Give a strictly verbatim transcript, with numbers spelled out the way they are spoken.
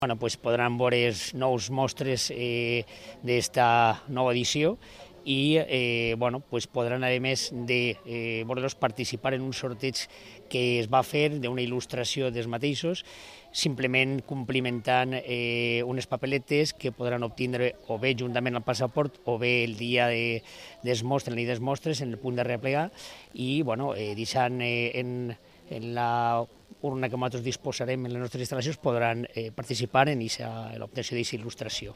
Bueno, pues podran veure els nous mostres eh, d'esta nova edició i eh, bueno, pues podran, a més de eh, voler-los participar en un sorteig que es va fer d'una il·lustració dels mateixos, simplement complimentant eh, unes papeletes que podran obtindre o bé juntament al passaport o bé el dia de, dels mostres, la nit dels mostres, en el punt de replegar i bueno, eh, deixant eh, en, en la urna que nosaltres disposarem en les nostres instal·lacions podran eh, participar en l'obtenció d'aquesta il·lustració.